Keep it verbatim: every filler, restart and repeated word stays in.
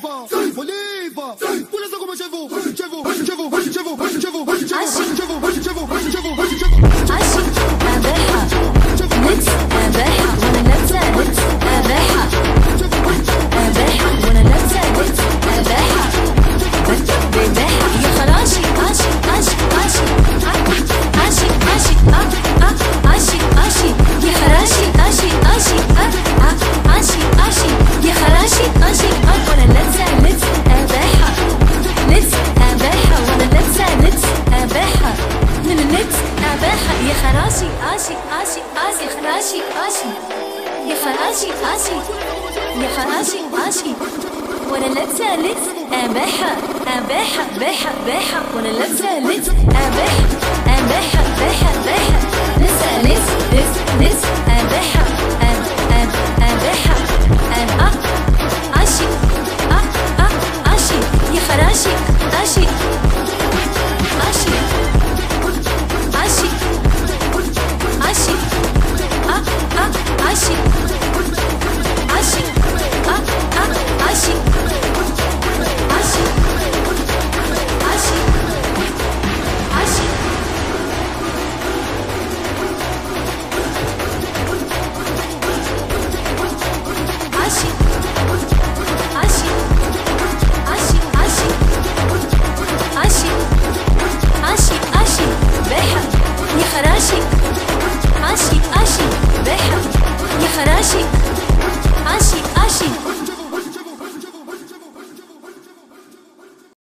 Oliva, Oliva, pula só como chevo, chevo, chevo, chevo, chevo, chevo, chevo, chevo, chevo, عاشي أباحة نكس أباحة وأنا لابسة نكس أباحة أباحة وأنا لابسة نكس أباحة بباحة يا خراشي عاشي عاشي عاشي عاشي عاشي عاشي عاشي يا خراشي عاشي عاشي عاشي عاشي يا خراشي عاشي وأنا لابسة نكس أباحة نكس أباحة وأنا لابسة نكس أباحة من النكس أباحة يا خراشي عاشي عاشي عاشي خراشي عاشي يا خراشي عاشي يا خراشي عاشي وانا لابسه لبس أباحة أباحة باحة باحة وانا لابسه لبس أباحة أباحة باحة باحة لسه لبس لبس لبس أباحة